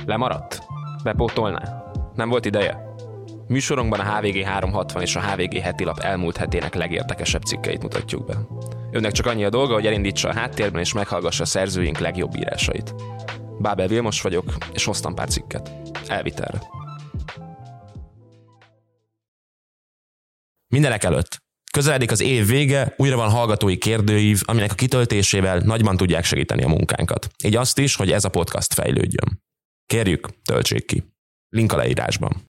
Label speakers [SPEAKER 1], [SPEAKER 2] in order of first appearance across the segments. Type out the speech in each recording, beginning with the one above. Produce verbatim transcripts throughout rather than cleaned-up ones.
[SPEAKER 1] Lemaradt? Bepótolná? Nem volt ideje? Műsorunkban a há vé gé háromszázhatvan és a há vé gé heti lap elmúlt hetének legérdekesebb cikkeit mutatjuk be. Önnek csak annyi a dolga, hogy elindítsa a háttérben és meghallgassa a szerzőink legjobb írásait. Bábel Vilmos vagyok, és hoztam pár cikket. Elvitelre.
[SPEAKER 2] Mindenek előtt. Közeledik az év vége, újra van hallgatói kérdőív, aminek a kitöltésével nagyban tudják segíteni a munkánkat. Így azt is, hogy ez a podcast fejlődjön. Kérjük, töltsék ki. Link a leírásban.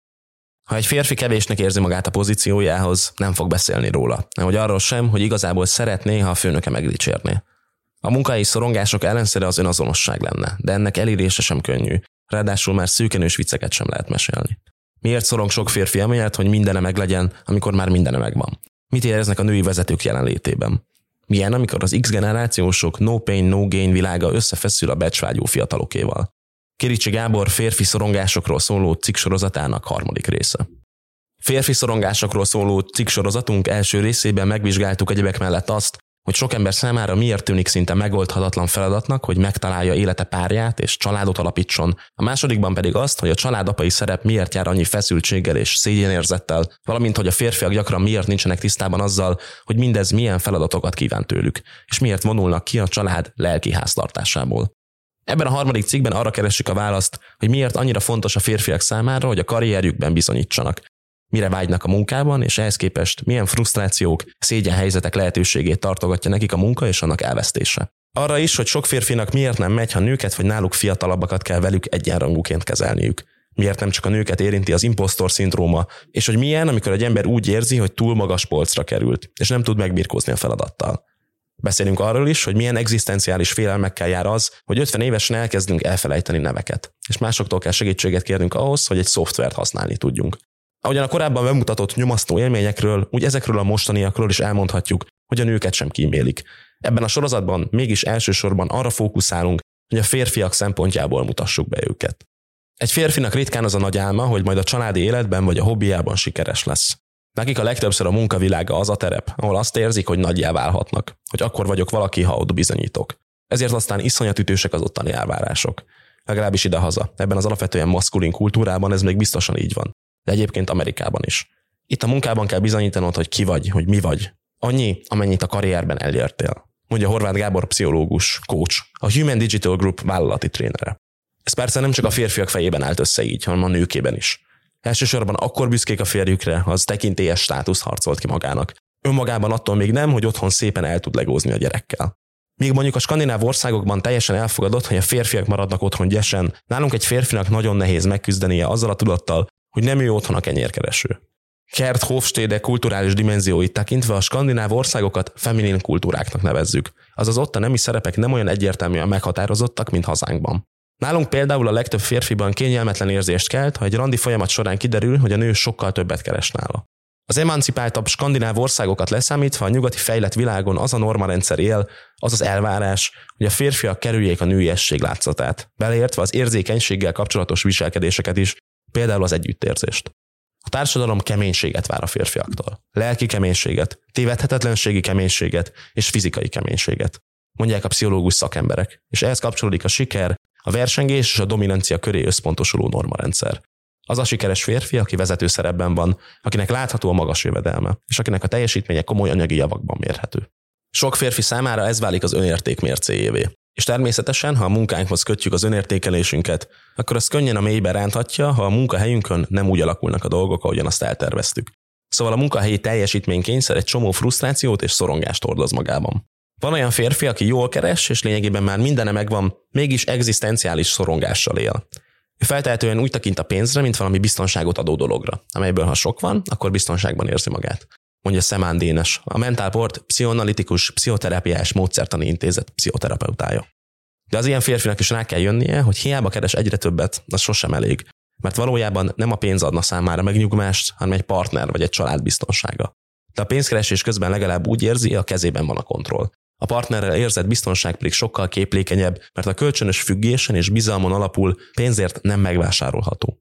[SPEAKER 2] Ha egy férfi kevésnek érzi magát a pozíciójához, nem fog beszélni róla. Nehogy arról sem, hogy igazából szeretné, ha a főnöke megdicsérné. A munkahelyi szorongások ellenszere az önazonosság lenne, de ennek elérése sem könnyű. Ráadásul már szűkenős vicceket sem lehet mesélni. Miért szorong sok férfi amiatt, hogy mindene meglegyen, amikor már mindene megvan? Mit éreznek a női vezetők jelenlétében? Milyen, amikor az X-generációsok no pain, no gain világa összefeszül a becsvágyó fiatalokéval? Kiricsi Gábor férfi szorongásokról szóló cikksorozatának harmadik része. Férfi szorongásokról szóló cikksorozatunk első részében megvizsgáltuk egyebek mellett azt, hogy sok ember számára miért tűnik szinte megoldhatatlan feladatnak, hogy megtalálja élete párját és családot alapítson, a másodikban pedig azt, hogy a családapai szerep miért jár annyi feszültséggel és szégyenérzettel, valamint hogy a férfiak gyakran miért nincsenek tisztában azzal, hogy mindez milyen feladatokat kíván tőlük, és miért vonulnak ki a család lelki háztartásából. Ebben a harmadik cikkben arra keressük a választ, hogy miért annyira fontos a férfiak számára, hogy a karrierjükben bizonyítsanak. Mire vágynak a munkában, és ehhez képest milyen frusztrációk, szégyenhelyzetek lehetőségét tartogatja nekik a munka és annak elvesztése. Arra is, hogy sok férfinak miért nem megy, ha nőket vagy náluk fiatalabbakat kell velük egyenrangúként kezelniük. Miért nem csak a nőket érinti az impostor szindróma, és hogy milyen, amikor egy ember úgy érzi, hogy túl magas polcra került, és nem tud megbirkózni a feladattal. Beszélünk arról is, hogy milyen egzisztenciális félelmekkel jár az, hogy ötven évesen elkezdünk elfelejteni neveket, és másoktól kell segítséget kérnünk ahhoz, hogy egy szoftvert használni tudjunk. Ahogyan a korábban bemutatott nyomasztó élményekről, úgy ezekről a mostaniakról is elmondhatjuk, hogy a nőket sem kímélik. Ebben a sorozatban mégis elsősorban arra fókuszálunk, hogy a férfiak szempontjából mutassuk be őket. Egy férfinak ritkán az a nagy álma, hogy majd a családi életben vagy a hobbiában sikeres lesz. Nekik a legtöbbször a munkavilága az a terep, ahol azt érzik, hogy nagyjá válhatnak, hogy akkor vagyok valaki, ha ott bizonyítok. Ezért aztán iszonyatütősek az ottani elvárások. Legalábbis idehaza, ebben az alapvetően maszkulin kultúrában ez még biztosan így van. De egyébként Amerikában is. Itt a munkában kell bizonyítanod, hogy ki vagy, hogy mi vagy. Annyi, amennyit a karrierben elértél. Mondja Horváth Gábor pszichológus, coach, a Human Digital Group vállalati trénere. Ez persze nem csak a férfiak fejében állt össze így, hanem a nőkében is. Elsősorban akkor büszkék a férjükre, az tekintélyes státusz harcolt ki magának. Önmagában attól még nem, hogy otthon szépen el tud legózni a gyerekkel. Míg mondjuk a skandináv országokban teljesen elfogadott, hogy a férfiak maradnak otthon gyesen, nálunk egy férfinak nagyon nehéz megküzdenie azzal a tudattal, hogy nem ő otthon a kenyérkereső. Gerd Hofstede kulturális dimenzióit tekintve a skandináv országokat feminin kultúráknak nevezzük, azaz ott a nemi szerepek nem olyan egyértelműen meghatározottak, mint hazánkban. Nálunk például a legtöbb férfiban kényelmetlen érzést kelt, ha egy randi folyamat során kiderül, hogy a nő sokkal többet keres nála. Az emancipáltabb skandináv országokat leszámítva a nyugati fejlett világon az a normarendszer él, az az elvárás, hogy a férfiak kerüljék a nőiesség látszatát, beleértve az érzékenységgel kapcsolatos viselkedéseket is, például az együttérzést. A társadalom keménységet vár a férfiaktól. Lelki keménységet, tévedhetetlenségi keménységet és fizikai keménységet. Mondják a pszichológus szakemberek, és ehhez kapcsolódik a siker, a versengés és a dominancia köré összpontosuló normarendszer. Az a sikeres férfi, aki vezető szerepben van, akinek látható a magas jövedelme, és akinek a teljesítménye komoly anyagi javakban mérhető. Sok férfi számára ez válik az önérték mércéjévé. És természetesen, ha a munkánkhoz kötjük az önértékelésünket, akkor az könnyen a mélybe ránthatja, ha a munkahelyünkön nem úgy alakulnak a dolgok, ahogyan azt elterveztük. Szóval a munkahelyi teljesítménykényszer egy csomó frusztrációt és szorongást hordoz magában. Van olyan férfi, aki jól keres, és lényegében már mindene megvan, mégis egzisztenciális szorongással él. Ő feltehetően úgy tekint a pénzre, mint valami biztonságot adó dologra, amelyből ha sok van, akkor biztonságban érzi magát. Mondja Szemán Dénes, a Mentálport pszichoanalitikus pszichoterápiás módszertani intézet pszichoterapeutája. De az ilyen férfinak is rá kell jönnie, hogy hiába keres egyre többet, az sosem elég, mert valójában nem a pénz adna számára megnyugvást, hanem egy partner vagy egy család biztonsága. De a pénzkeresés közben legalább úgy érzi, a kezében van a kontroll. A partnerrel érzett biztonság pedig sokkal képlékenyebb, mert a kölcsönös függésen és bizalmon alapul pénzért nem megvásárolható.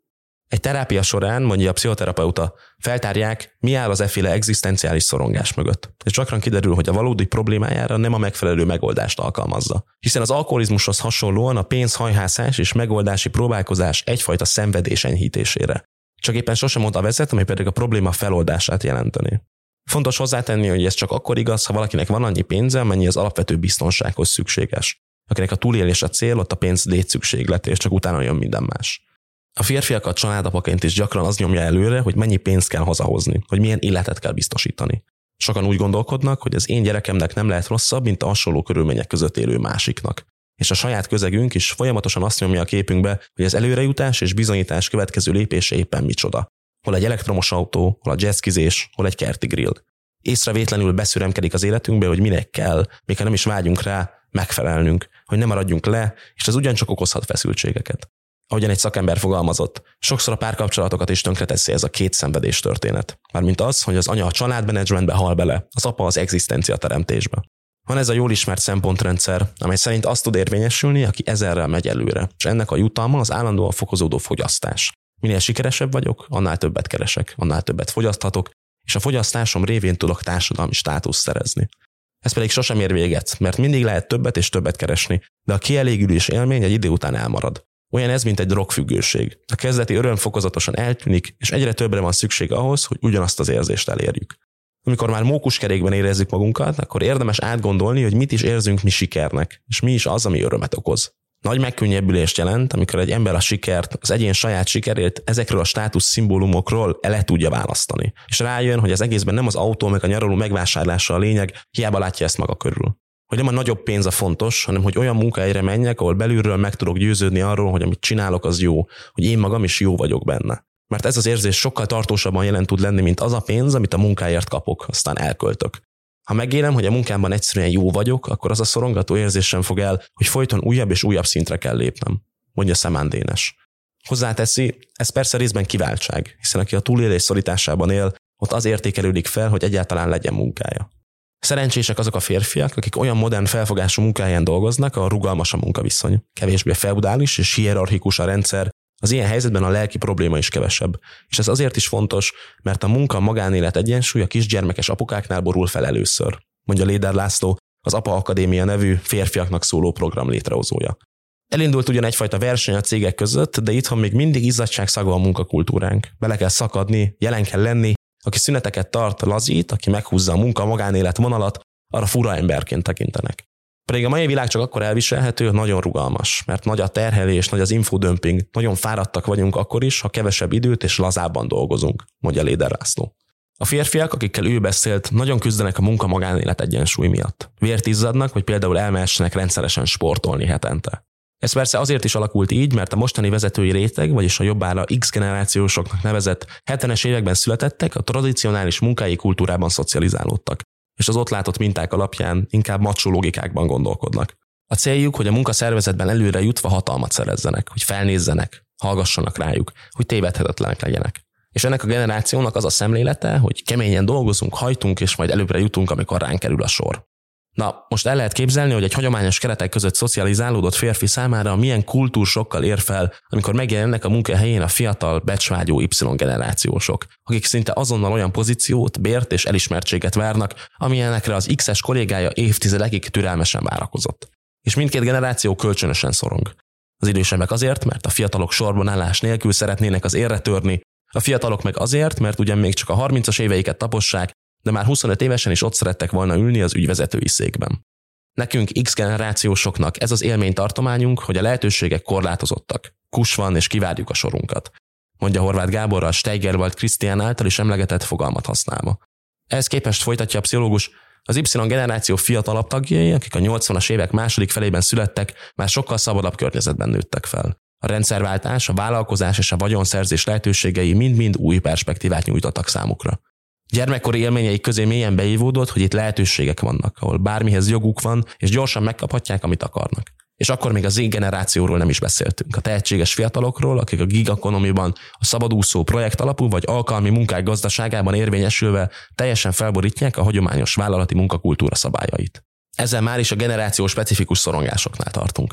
[SPEAKER 2] Egy terápia során, mondja a pszichoterapeuta, feltárják, mi áll az efféle egzisztenciális szorongás mögött. És gyakran kiderül, hogy a valódi problémájára nem a megfelelő megoldást alkalmazza. Hiszen az alkoholizmushoz hasonlóan a pénzhajhászás és megoldási próbálkozás egyfajta szenvedés enyhítésére. Csak éppen sosem oda vezet, ami pedig a probléma feloldását jelenteni. Fontos hozzátenni, hogy ez csak akkor igaz, ha valakinek van annyi pénze, mennyi az alapvető biztonsághoz szükséges. Akinek a túlélés a cél, ott a pénz létszükséglet, és csak utána jön minden más. A férfiakat családapaként is gyakran az nyomja előre, hogy mennyi pénzt kell hazahozni, hogy milyen életet kell biztosítani. Sokan úgy gondolkodnak, hogy az én gyerekemnek nem lehet rosszabb, mint a hasonló körülmények között élő másiknak. És a saját közegünk is folyamatosan azt nyomja a képünkbe, hogy az előrejutás és bizonyítás következő lépése éppen micsoda. Hol egy elektromos autó, hol a jazzkizés, hol egy kerti grill. Észrevétlenül beszüremkedik az életünkbe, hogy minek kell, még ha nem is vágyunk rá, megfelelnünk, hogy ne maradjunk le, és ez ugyancsak okozhat feszültségeket. Ahogyan egy szakember fogalmazott, sokszor a párkapcsolatokat is tönkreteszi ez a két szenvedés történet. Mármint az, hogy az anya a családmenedzsmentbe hal bele, az apa az egzisztencia teremtésbe. Van ez a jól ismert szempontrendszer, amely szerint azt tud érvényesülni, aki ezerrel megy előre, és ennek a jutalma az állandóan fokozódó fogyasztás. Minél sikeresebb vagyok, annál többet keresek, annál többet fogyaszthatok, és a fogyasztásom révén tudok társadalmi státuszt szerezni. Ez pedig sosem ér véget, mert mindig lehet többet és többet keresni, de a kielégülés élmény egy idő után elmarad. Olyan ez, mint egy drogfüggőség. A kezdeti öröm fokozatosan eltűnik, és egyre többre van szükség ahhoz, hogy ugyanazt az érzést elérjük. Amikor már mókuskerékben érezzük magunkat, akkor érdemes átgondolni, hogy mit is érzünk mi sikernek, és mi is az, ami örömet okoz. Nagy megkönnyebbülést jelent, amikor egy ember a sikert, az egyén saját sikerét ezekről a státusz szimbólumokról el tudja választani. És rájön, hogy az egészben nem az autó meg a nyaraló megvásárlása a lényeg, hiába látja ezt maga körül. Hogy nem a nagyobb pénz a fontos, hanem hogy olyan munkahelyre menjek, ahol belülről meg tudok győződni arról, hogy amit csinálok, az jó, hogy én magam is jó vagyok benne. Mert ez az érzés sokkal tartósabban jelen tud lenni, mint az a pénz, amit a munkáért kapok, aztán elköltök. Ha megélem, hogy a munkámban egyszerűen jó vagyok, akkor az a szorongató érzés sem fog el, hogy folyton újabb és újabb szintre kell lépnem, mondja Szemán Dénes. Hozzáteszi, ez persze részben kiváltság, hiszen aki a túlélés szorításában él, ott az értékelődik fel, hogy egyáltalán legyen munkája. Szerencsések azok a férfiak, akik olyan modern felfogású munkahelyen dolgoznak, ahol rugalmas a munkaviszony, kevésbé feudális és hierarchikus a rendszer, az ilyen helyzetben a lelki probléma is kevesebb. És ez azért is fontos, mert a munka-magánélet egyensúly a kisgyermekes apukáknál borul fel először, mondja Léder László, az Apa Akadémia nevű férfiaknak szóló program létrehozója. Elindult ugyan egyfajta verseny a cégek között, de itthon még mindig izzadságszagú a munkakultúránk. Bele kell szakadni, jelen kell lenni, aki szüneteket tart, lazít, aki meghúzza a munka-magánélet vonalat, arra fura emberként tekintenek. Pedig a mai világ csak akkor elviselhető, hogy nagyon rugalmas, mert nagy a terhelés, nagy az infodömping, nagyon fáradtak vagyunk akkor is, ha kevesebb időt és lazábban dolgozunk, mondja Léder László. A férfiak, akikkel ő beszélt, nagyon küzdenek a munka-magánélet egyensúly miatt. Vért izzadnak, hogy például elmehessenek rendszeresen sportolni hetente. Ez persze azért is alakult így, mert a mostani vezetői réteg, vagyis a jobbára X-generációsoknak nevezett hetvenes években születettek, a tradicionális munkai kultúrában szocializálódtak, és az ott látott minták alapján inkább macsó logikákban gondolkodnak. A céljuk, hogy a munkaszervezetben előre jutva hatalmat szerezzenek, hogy felnézzenek, hallgassanak rájuk, hogy tévedhetetlenek legyenek. És ennek a generációnak az a szemlélete, hogy keményen dolgozunk, hajtunk, és majd előbbre jutunk, amikor ránk kerül a sor. Na, most el lehet képzelni, hogy egy hagyományos keretek között szocializálódott férfi számára milyen kultúrsokkal ér fel, amikor megjelennek a munkahelyén a fiatal, becsvágyó Y-generációsok, akik szinte azonnal olyan pozíciót, bért és elismertséget várnak, amilyenekre az X-es kollégája évtizedekig türelmesen várakozott. És mindkét generáció kölcsönösen szorong. Az idősebbek azért, mert a fiatalok sorban állás nélkül szeretnének az érre törni, a fiatalok meg azért, mert ugyan még csak a harmincas éveiket tapossák, de már huszonöt évesen is ott szerettek volna ülni az ügyvezetői székben. Nekünk X-generációsoknak ez az élménytartományunk, hogy a lehetőségek korlátozottak. Kus van, és kivárjuk a sorunkat, mondja Horváth Gábor a Steigerwald Krisztián által is emlegetett fogalmat használva. Ehhez képest folytatja a pszichológus, az Y-generáció fiatalabb tagjai, akik a nyolcvanas évek második felében születtek, már sokkal szabadabb környezetben nőttek fel. A rendszerváltás, a vállalkozás és a vagyonszerzés lehetőségei mind-mind új perspektívát nyújtottak számukra. Gyermekkori élményeik közé mélyen beívódott, hogy itt lehetőségek vannak, ahol bármihez joguk van, és gyorsan megkaphatják, amit akarnak. És akkor még a Z-generációról nem is beszéltünk, a tehetséges fiatalokról, akik a gig economy-ban, a szabadúszó projekt alapú vagy alkalmi munkák gazdaságában érvényesülve teljesen felborítják a hagyományos vállalati munkakultúra szabályait. Ezzel már is a generáció specifikus szorongásoknál tartunk.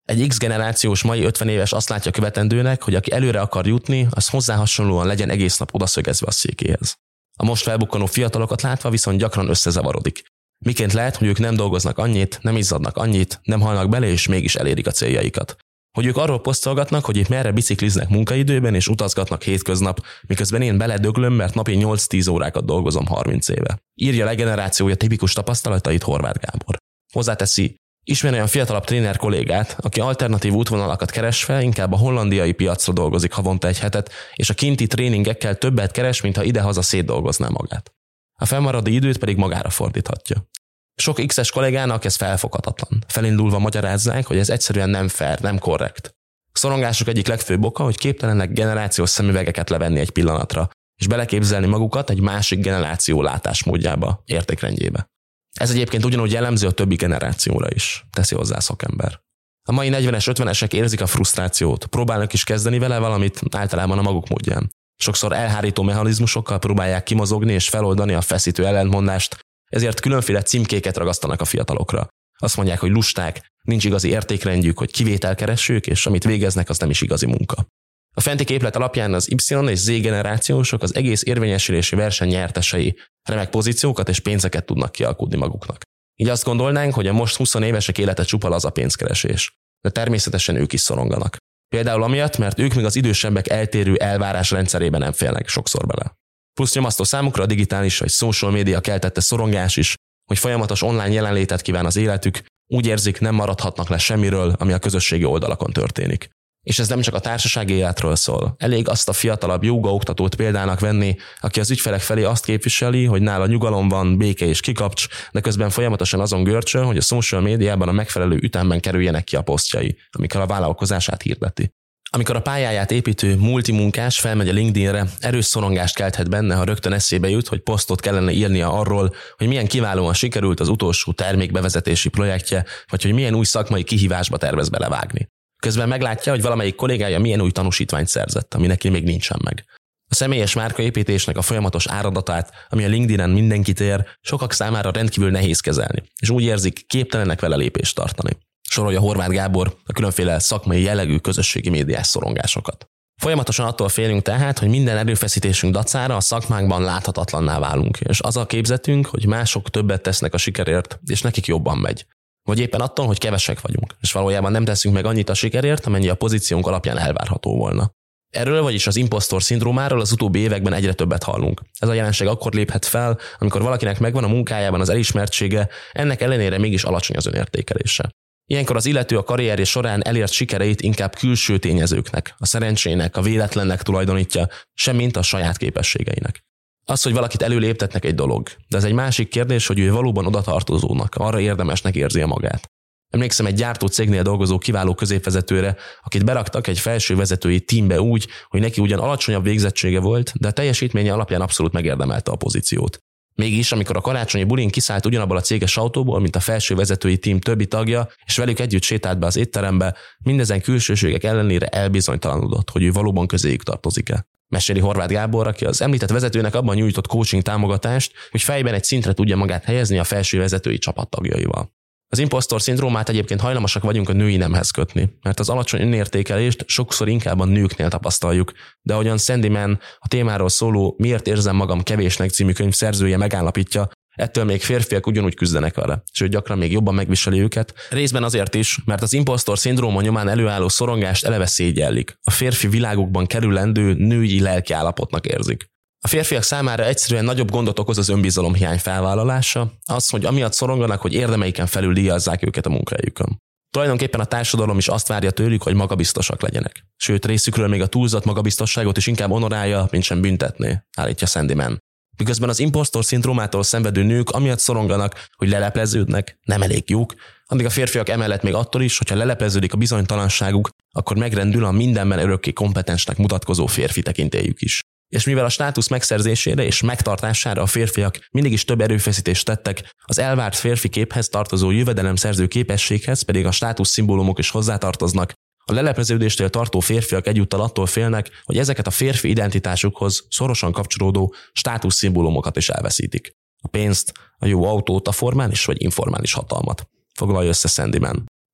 [SPEAKER 2] Egy X generációs mai ötven éves azt látja követendőnek, hogy aki előre akar jutni, az hozzá hasonlóan legyen egész nap odaszögezve a székéhez. A most felbukkanó fiatalokat látva viszont gyakran összezavarodik. Miként lehet, hogy ők nem dolgoznak annyit, nem izzadnak annyit, nem halnak bele és mégis elérik a céljaikat. Hogy ők arról posztolgatnak, hogy épp merre bicikliznek munkaidőben és utazgatnak hétköznap, miközben én beledöglöm, mert napi nyolc-tíz órákat dolgozom harminc éve. Írja le generációja tipikus tapasztalatait Horváth Gábor. Hozzáteszi, ismer olyan fiatalabb tréner kollégát, aki alternatív útvonalakat keresve inkább a hollandiai piacra dolgozik havonta egy hetet, és a kinti tréningekkel többet keres, mintha idehaza szétdolgozná magát. A fennmaradó időt pedig magára fordíthatja. Sok X-es kollégának ez felfoghatatlan. Felindulva magyarázzák, hogy ez egyszerűen nem fair, nem korrekt. A szorongások egyik legfőbb oka, hogy képtelenek generációs szemüvegeket levenni egy pillanatra, és beleképzelni magukat egy másik generáció látásmódjába, értékrendjébe. Ez egyébként ugyanúgy jellemző a többi generációra is, teszi hozzá szakember. A mai negyvenes, ötvenesek érzik a frusztrációt, próbálnak is kezdeni vele valamit, általában a maguk módján. Sokszor elhárító mechanizmusokkal próbálják kimozogni és feloldani a feszítő ellentmondást, ezért különféle címkéket ragasztanak a fiatalokra. Azt mondják, hogy lusták, nincs igazi értékrendjük, hogy kivételkeresők, és amit végeznek, az nem is igazi munka. A fenti képlet alapján az Y és Z generációsok az egész érvényesülési verseny nyertesei, remek pozíciókat és pénzeket tudnak kialkudni maguknak. Így azt gondolnánk, hogy a most húsz évesek élete csupa laza pénzkeresés. De természetesen ők is szoronganak. Például amiatt, mert ők még az idősebbek eltérő elvárás rendszerében nem félnek sokszor bele. Plusz nyomasztó számukra a digitális vagy social média keltette szorongás is, hogy folyamatos online jelenlétet kíván az életük, úgy érzik, nem maradhatnak le semmiről, ami a közösségi oldalakon történik. És ez nem csak a társasági életről szól. Elég azt a fiatalabb jógaoktatót példának venni, aki az ügyfelek felé azt képviseli, hogy nála nyugalom van, béke és kikapcs, de közben folyamatosan azon görcsöl, hogy a social médiában a megfelelő ütemben kerüljenek ki a posztjai, amikor a vállalkozását hirdeti. Amikor a pályáját építő multimunkás felmegy a LinkedInre, erős szorongást kelthet benne, ha rögtön eszébe jut, hogy posztot kellene írnia arról, hogy milyen kiválóan sikerült az utolsó termékbevezetési projektje, vagy hogy milyen új szakmai kihívásba tervez belevágni. Közben meglátja, hogy valamelyik kollégája milyen új tanúsítványt szerzett, ami neki még nincsen meg. A személyes márkaépítésnek a folyamatos áradatát, ami a LinkedIn-en mindenkit ér, sokak számára rendkívül nehéz kezelni, és úgy érzik, képtelenek vele lépést tartani. Sorolja Horváth Gábor a különféle szakmai jellegű közösségi médiás szorongásokat. Folyamatosan attól félünk tehát, hogy minden erőfeszítésünk dacára a szakmánkban láthatatlanná válunk, és az a képzetünk, hogy mások többet tesznek a sikerért, és nekik jobban megy. Vagy éppen attól, hogy kevesek vagyunk, és valójában nem teszünk meg annyit a sikerért, amennyi a pozíciónk alapján elvárható volna. Erről, vagyis az impostor szindrómáról az utóbbi években egyre többet hallunk. Ez a jelenség akkor léphet fel, amikor valakinek megvan a munkájában az elismertsége, ennek ellenére mégis alacsony az önértékelése. Ilyenkor az illető a karrierje során elért sikereit inkább külső tényezőknek, a szerencsének, a véletlennek tulajdonítja, semmint a saját képességeinek. Az, hogy valakit előléptetnek egy dolog, de ez egy másik kérdés, hogy ő valóban odatartozónak, arra érdemesnek érzi a magát. Emlékszem egy gyártó cégnél dolgozó kiváló középvezetőre, akit beraktak egy felső vezetői teambe úgy, hogy neki ugyan alacsonyabb végzettsége volt, de a teljesítménye alapján abszolút megérdemelte a pozíciót. Mégis, amikor a karácsonyi bulin kiszállt ugyanabból a céges autóból, mint a felső vezetői tím többi tagja, és velük együtt sétált be az étterembe, mindezen külsőségek ellenére elbizonytalanodott, hogy ő valóban közéjük tartozik-e. Meséli Horváth Gábor, aki az említett vezetőnek abban nyújtott coaching támogatást, hogy fejben egy szintre tudja magát helyezni a felső vezetői csapattagjaival. Az impostor szindrómát egyébként hajlamosak vagyunk a női nemhez kötni, mert az alacsony önértékelést sokszor inkább a nőknél tapasztaljuk, de ahogyan Sandy Mann a témáról szóló Miért érzem magam kevésnek című könyv szerzője megállapítja, ettől még férfiak ugyanúgy küzdenek vele, sőt gyakran még jobban megviseli őket, részben azért is, mert az impostor szindróma nyomán előálló szorongást eleve szégyellik, a férfi világukban kerülendő női lelkiállapotnak érzik. A férfiak számára egyszerűen nagyobb gondot okoz az önbizalomhiány felvállalása, az, hogy amiatt szoronganak, hogy érdemeiken felül díjazzák őket a munkahelyükön. Tulajdonképpen a társadalom is azt várja tőlük, hogy magabiztosak legyenek. Sőt, részükről még a túlzott magabiztosságot is inkább honorálja, mint sem büntetné, állítja Sandy Mann. Miközben az impostor szindrómától szenvedő nők amiatt szoronganak, hogy lelepleződnek, nem elég jók, addig a férfiak emellett még attól is, hogyha lelepleződik a bizonytalanságuk, akkor megrendül a mindenben örökké kompetensnek mutatkozó férfi tekintélyük is. És mivel a státusz megszerzésére és megtartására a férfiak mindig is több erőfeszítést tettek, az elvárt férfi képhez tartozó jövedelemszerző képességhez pedig a státusz szimbólumok is hozzátartoznak, a lelepleződéstől tartó férfiak egyúttal attól félnek, hogy ezeket a férfi identitásukhoz szorosan kapcsolódó státusz szimbólumokat is elveszítik. A pénzt, a jó autót, a formális vagy informális hatalmat. Foglalja össze Sandy Mann.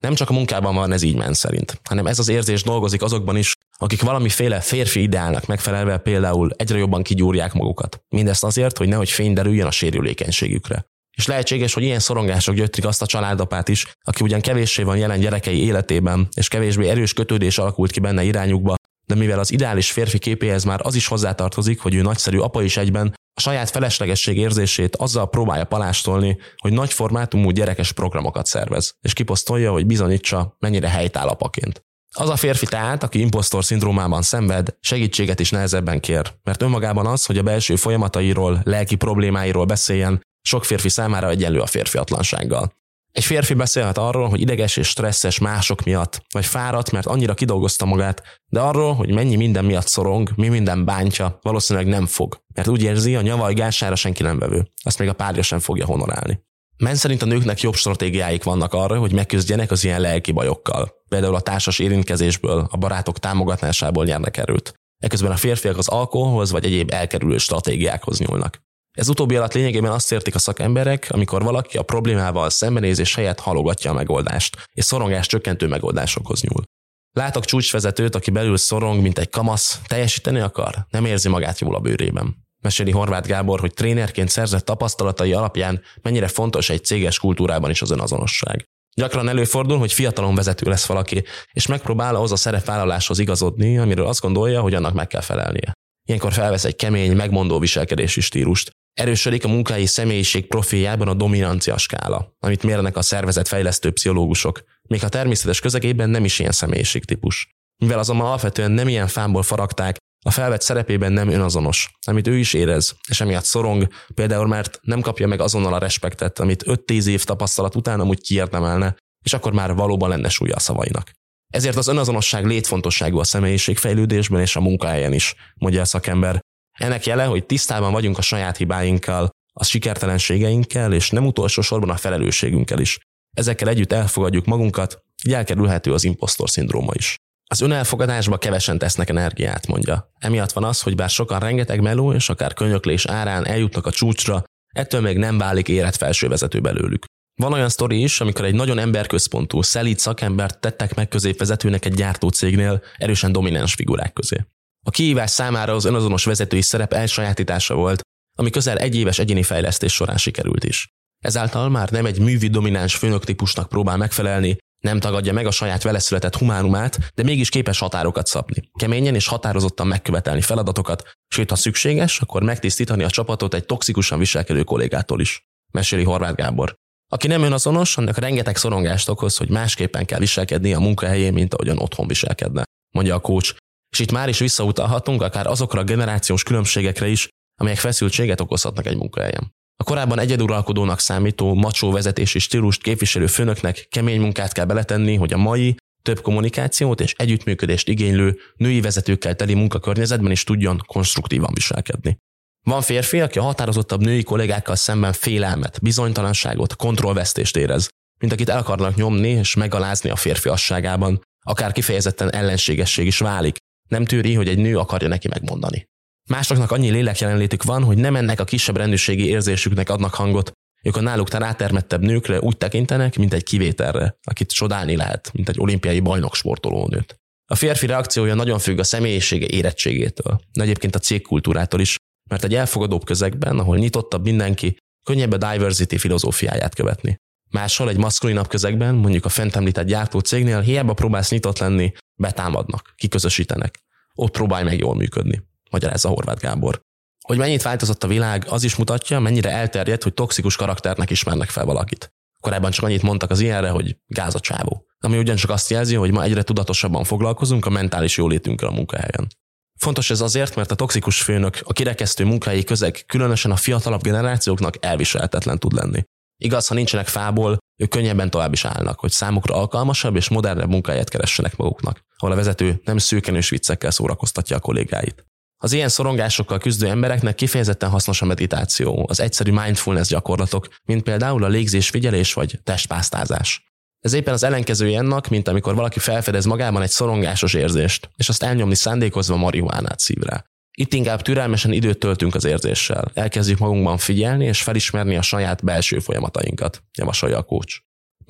[SPEAKER 2] Nem csak a munkában van ez így men szerint, hanem ez az érzés dolgozik azokban is, akik valamiféle férfi ideálnak megfelelve például egyre jobban kigyúrják magukat. Mindezt azért, hogy nehogy fény derüljön a sérülékenységükre. És lehetséges, hogy ilyen szorongások gyötrik azt a családapát is, aki ugyan kevéssé van jelen gyerekei életében, és kevésbé erős kötődés alakult ki benne irányukba, de mivel az ideális férfi képéhez már az is hozzátartozik, hogy ő nagyszerű apa is egyben, a saját feleslegesség érzését azzal próbálja palástolni, hogy nagy formátumú gyerekes programokat szervez, és kiposztolja, hogy bizonyítsa, mennyire helytáll apaként. Az a férfi tehát, aki imposztor szindrómában szenved, segítséget is nehezebben kér, mert önmagában az, hogy a belső folyamatairól, lelki problémáiról beszéljen, sok férfi számára egyenlő a férfiatlansággal. Egy férfi beszélhet arról, hogy ideges és stresszes mások miatt, vagy fáradt, mert annyira kidolgozta magát, de arról, hogy mennyi minden miatt szorong, mi minden bántja, valószínűleg nem fog, mert úgy érzi, a nyavajgására senki nem vevő, azt még a párja sem fogja honorálni. Men szerint a nőknek jobb stratégiáik vannak arra, hogy megküzdjenek az ilyen lelki bajokkal. Például a társas érintkezésből, a barátok támogatásából nyernek erőt. Eközben a férfiak az alkoholhoz vagy egyéb elkerülő stratégiákhoz nyúlnak. Ez utóbbi alatt lényegében azt értik a szakemberek, amikor valaki a problémával szembenézés helyett halogatja a megoldást, és szorongás csökkentő megoldásokhoz nyúl. Látok csúcsvezetőt, aki belül szorong, mint egy kamasz, teljesíteni akar, nem érzi magát jól a bőrében. Meséli Horváth Gábor, hogy trénerként szerzett tapasztalatai alapján mennyire fontos egy céges kultúrában is az önazonosság. Gyakran előfordul, hogy fiatalon vezető lesz valaki, és megpróbál ahhoz a szerepvállaláshoz igazodni, amiről azt gondolja, hogy annak meg kell felelnie. Ilyenkor felvesz egy kemény, megmondó viselkedési stílust. Erősödik a munkahelyi személyiség profiljában a dominancia skála, amit mérnek a szervezetfejlesztő pszichológusok, még a természetes közegében nem is ilyen személyiségtípus. Mivel azonban alapvetően nem ilyen fámból faragták, a felvett szerepében nem önazonos, amit ő is érez, és emiatt szorong, például mert nem kapja meg azonnal a respektet, amit öt-tíz év tapasztalat után amúgy kiérdemelne, és akkor már valóban lenne súlya a szavainak. Ezért az önazonosság létfontosságú a személyiségfejlődésben és a munkahelyen is, mondja a szakember. Ennek jele, hogy tisztában vagyunk a saját hibáinkkal, a sikertelenségeinkkel, és nem utolsó sorban a felelősségünkkel is. Ezekkel együtt elfogadjuk magunkat, így elkerülhető az imposztor szindróma is. Az önelfogadásba kevesen tesznek energiát, mondja. Emiatt van az, hogy bár sokan rengeteg meló és akár könyöklés árán eljutnak a csúcsra, ettől még nem válik érett felsővezető belőlük. Van olyan sztori is, amikor egy nagyon emberközpontú, szelíd szakembert tettek meg középvezetőnek egy gyártócégnél, erősen domináns figurák közé. A kihívás számára az önazonos vezetői szerep elsajátítása volt, ami közel egy éves egyéni fejlesztés során sikerült is. Ezáltal már nem egy művi domináns főnök típusnak próbál megfelelni, nem tagadja meg a saját vele született humánumát, de mégis képes határokat szabni. Keményen és határozottan megkövetelni feladatokat, sőt, ha szükséges, akkor megtisztítani a csapatot egy toxikusan viselkedő kollégától is. Meséli Horváth Gábor. Aki nem önazonos, annak rengeteg szorongást okoz, hogy másképpen kell viselkedni a munkahelyén, mint ahogyan otthon viselkedne, mondja a coach. És itt már is visszautalhatunk akár azokra a generációs különbségekre is, amelyek feszültséget okozhatnak egy munkahelyen. A korábban egyeduralkodónak számító, macsó vezetési stílust képviselő főnöknek kemény munkát kell beletenni, hogy a mai, több kommunikációt és együttműködést igénylő, női vezetőkkel teli munkakörnyezetben is tudjon konstruktívan viselkedni. Van férfi, aki a határozottabb női kollégákkal szemben félelmet, bizonytalanságot, kontrollvesztést érez, mint akit el akarnak nyomni és megalázni a férfiasságában, akár kifejezetten ellenségesség is válik, nem tűri, hogy egy nő akarja neki megmondani. Másoknak annyi lélekjelenlétük van, hogy nem ennek a kisebb rendőrségi érzésüknek adnak hangot, ők a náluk rátermettebb nőkre úgy tekintenek, mint egy kivételre, akit csodálni lehet, mint egy olimpiai bajnok sportolónőt. A férfi reakciója nagyon függ a személyisége érettségétől, de egyébként a cégkultúrától is, mert egy elfogadóbb közegben, ahol nyitottabb mindenki, könnyebb a diversity filozófiáját követni. Máshol egy maszkulinabb közegben, mondjuk a fent említett gyártócégnél, hiába próbálsz nyitott lenni, betámadnak, kiközösítenek. Ott próbálj meg jól működni, magyarázza Horváth Gábor. Hogy mennyit változott a világ, az is mutatja, mennyire elterjedt, hogy toxikus karakternek ismernek fel valakit. Korábban csak annyit mondtak az ilyenre, hogy gáz a csávó, ami ugyancsak azt jelzi, hogy ma egyre tudatosabban foglalkozunk a mentális jólétünkkel a munkahelyen. Fontos ez azért, mert a toxikus főnök, a kirekesztő munkahelyi közeg különösen a fiatalabb generációknak elviselhetetlen tud lenni. Igaz, ha nincsenek fából, ők könnyebben tovább is állnak, hogy számukra alkalmasabb és modernebb munkahelyet keressenek maguknak, ahol a vezető nem szőkenős viccekkel szórakoztatja a kollégáit. Az ilyen szorongásokkal küzdő embereknek kifejezetten hasznos a meditáció, az egyszerű mindfulness gyakorlatok, mint például a légzésfigyelés vagy testpásztázás. Ez éppen az ellenkezője ennek, mint amikor valaki felfedez magában egy szorongásos érzést, és azt elnyomni szándékozva marihuánát szív rá. Itt inkább türelmesen időt töltünk az érzéssel, elkezdjük magunkban figyelni és felismerni a saját belső folyamatainkat, javasolja a coach.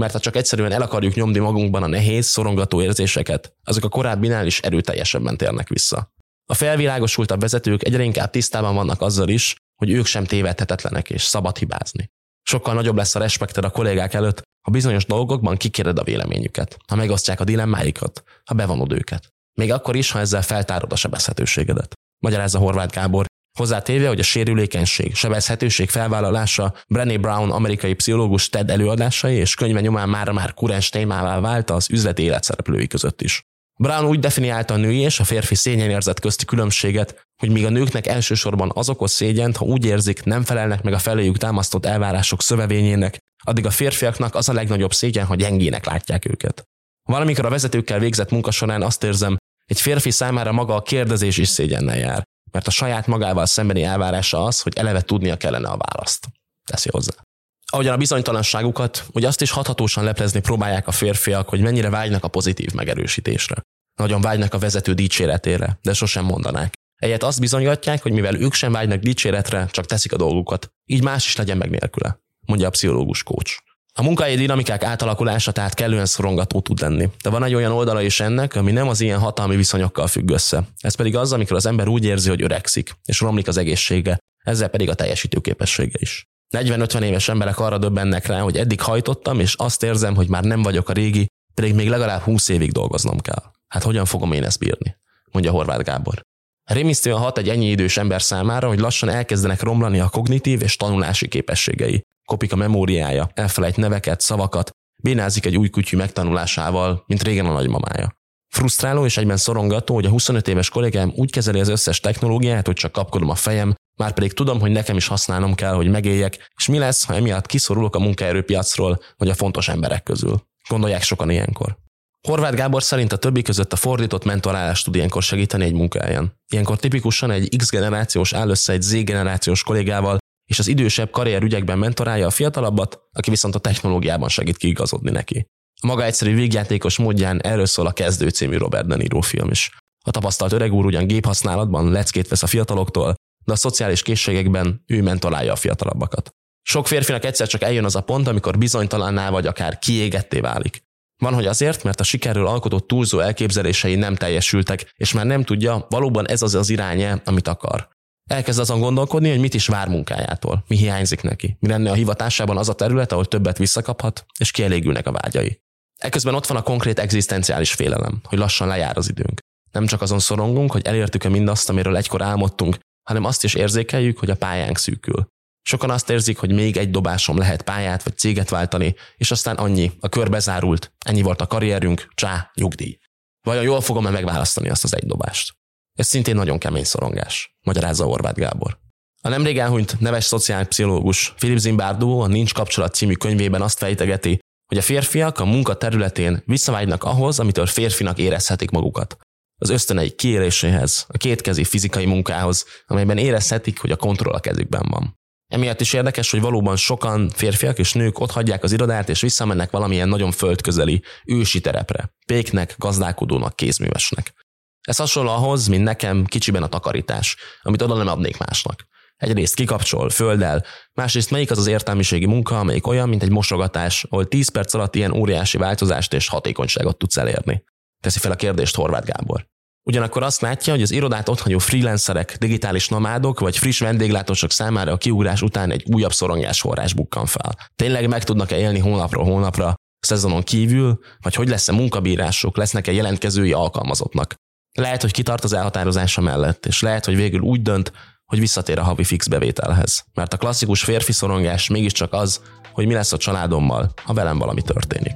[SPEAKER 2] mert ha csak egyszerűen el akarjuk nyomni magunkban a nehéz, szorongató érzéseket, azok a korábbinál is erőteljesebben térnek vissza. A felvilágosultabb vezetők egyre inkább tisztában vannak azzal is, hogy ők sem tévedhetetlenek és szabad hibázni. Sokkal nagyobb lesz a respekted a kollégák előtt, ha bizonyos dolgokban kikéred a véleményüket, ha megosztják a dilemmáikat, ha bevonod őket. Még akkor is, ha ezzel feltárod a sebezhetőségedet. Magyarázza Horváth Gábor, hozzátéve, hogy a sérülékenység, sebezhetőség felvállalása Brené Brown amerikai pszichológus TED előadásai és könyve nyomán már-már kurens témává vált az üzleti élet szereplői között is. Brown úgy definiálta a női és a férfi szégyenérzet közti különbséget, hogy míg a nőknek elsősorban az okoz szégyent, ha úgy érzik, nem felelnek meg a feléjük támasztott elvárások szövevényének, addig a férfiaknak az a legnagyobb szégyen, ha gyengének látják őket. Valamikor a vezetőkkel végzett munka során azt érzem, egy férfi számára maga a kérdezés is szégyennel jár, mert a saját magával szembeni elvárása az, hogy eleve tudnia kellene a választ. Teszi hozzá. Ahogyan a bizonytalanságukat, hogy azt is hathatósan leplezni próbálják a férfiak, hogy mennyire vágynak a pozitív megerősítésre. Nagyon vágynak a vezető dicséretére, de sosem mondanák. Egyet azt bizonygatják, hogy mivel ők sem vágynak dicséretre, csak teszik a dolgukat. Így más is legyen meg nélküle, mondja a pszichológus coach. A munkahelyi dinamikák átalakulása tehát kellően szorongató tud lenni. De van egy olyan oldala is ennek, ami nem az ilyen hatalmi viszonyokkal függ össze. Ez pedig az, amikor az ember úgy érzi, hogy öregszik, és romlik az egészsége, ezzel pedig a teljesítőképessége is. negyven-ötven éves emberek arra döbbennek rá, hogy eddig hajtottam, és azt érzem, hogy már nem vagyok a régi, pedig még legalább húsz évig dolgoznom kell. Hát hogyan fogom én ezt bírni? Mondja Horváth Gábor. Rémisztően hat egy ennyi idős ember számára, hogy lassan elkezdenek romlani a kognitív és tanulási képességei. Kopik a memóriája, elfelejt neveket, szavakat, bénázik egy új kütyű megtanulásával, mint régen a nagymamája. Frusztráló és egyben szorongató, hogy a huszonöt éves kollégám úgy kezeli az összes technológiát, hogy csak kapkodom a fejem, már pedig tudom, hogy nekem is használnom kell, hogy megéljek, és mi lesz, ha emiatt kiszorulok a munkaerőpiacról, vagy a fontos emberek közül. Gondolják sokan ilyenkor. Horváth Gábor szerint a többi között a fordított mentorálást tud ilyenkor segíteni egy munkahelyen. Ilyenkor tipikusan egy X-generációs áll össze egy Z-generációs kollégával, és az idősebb karrierügyekben mentorálja a fiatalabbat, aki viszont a technológiában segít kiigazodni neki. A maga egyszerű vígjátékos módján erről szól a Kezdő című Robert De Niro film is. A tapasztalt öreg úr ugyan géphasználatban leckét vesz a fiataloktól, de a szociális készségekben ő mentorálja a fiatalabbakat. Sok férfinak egyszer csak eljön az a pont, amikor bizonytalanná vagy akár kiégetté válik. Van, hogy azért, mert a sikerről alkotott túlzó elképzelései nem teljesültek, és már nem tudja, valóban ez az az iránye, amit akar. Elkezd azon gondolkodni, hogy mit is vár munkájától, mi hiányzik neki, mi lenne a hivatásában az a terület, ahol többet visszakaphat, és kielégülnek a vágyai. Eközben ott van a konkrét egzisztenciális félelem, hogy lassan lejár az időnk. Nem csak azon szorongunk, hogy elértük-e mindazt, amiről egykor álmodtunk, hanem azt is érzékeljük, hogy a pályánk szűkül. Sokan azt érzik, hogy még egy dobásom lehet pályát vagy céget váltani, és aztán annyi, a kör bezárult, ennyi volt a karrierünk, csá, nyugdíj. Vajon jól fogom-e megválasztani azt az egy dobást? Ez szintén nagyon kemény szorongás, magyarázza Horváth Gábor. A nemrég elhunyt neves szociálpszichológus Philip Zimbardo a Nincs kapcsolat című könyvében azt fejtegeti, hogy a férfiak a munka területén visszavágynak ahhoz, amitől férfinak érezhetik magukat. Az ösztöneik kiéléséhez, a kétkezi fizikai munkához, amelyben érezhetik, hogy a kontroll a kezükben van. Emiatt is érdekes, hogy valóban sokan férfiak és nők otthagyják az irodát és visszamennek valamilyen nagyon földközeli, ősi terepre, péknek, gazdálkodónak, kézművesnek. Ez hasonló ahhoz, mint nekem kicsiben a takarítás, amit oda nem adnék másnak. Egyrészt kikapcsol, földel, másrészt melyik az az értelmiségi munka, amelyik olyan, mint egy mosogatás, ahol tíz perc alatt ilyen óriási változást és hatékonyságot tudsz elérni. Teszi fel a kérdést Horváth Gábor. Ugyanakkor azt látja, hogy az irodát otthagyó freelancerek, digitális nomádok vagy friss vendéglátósok számára a kiugrás után egy újabb szorongásforrás bukkan fel. Tényleg meg tudnak-e élni hónapról hónapra, szezonon kívül, vagy hogy lesz-e munkabírások, lesznek-e jelentkezői alkalmazottnak? Lehet, hogy kitart az elhatározása mellett, és lehet, hogy végül úgy dönt, hogy visszatér a havi fix bevételhez. Mert a klasszikus férfi szorongás mégiscsak az, hogy mi lesz a családommal, ha velem valami történik.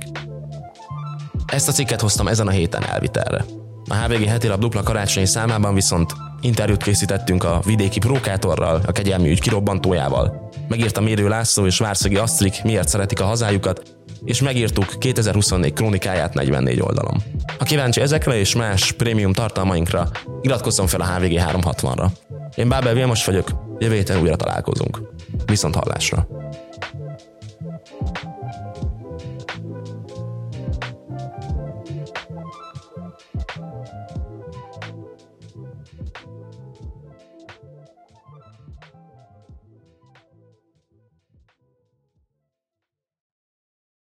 [SPEAKER 2] Ezt a cikket hoztam ezen a héten elvitelre. A há vé gé heti lap dupla karácsonyi számában viszont interjút készítettünk a vidéki prókátorral, a kegyelmi ügy kirobbantójával. Megírta Mérő László és Várszegi Asztrik, miért szeretik a hazájukat, és megírtuk kétezer-huszonnégy krónikáját negyvennégy oldalon. Ha kíváncsi ezekre és más prémium tartalmainkra, iratkozzon fel a há vé gé háromszázhatvanra. Én Bábel Vilmos vagyok, jövő héten újra találkozunk. Viszont hallásra!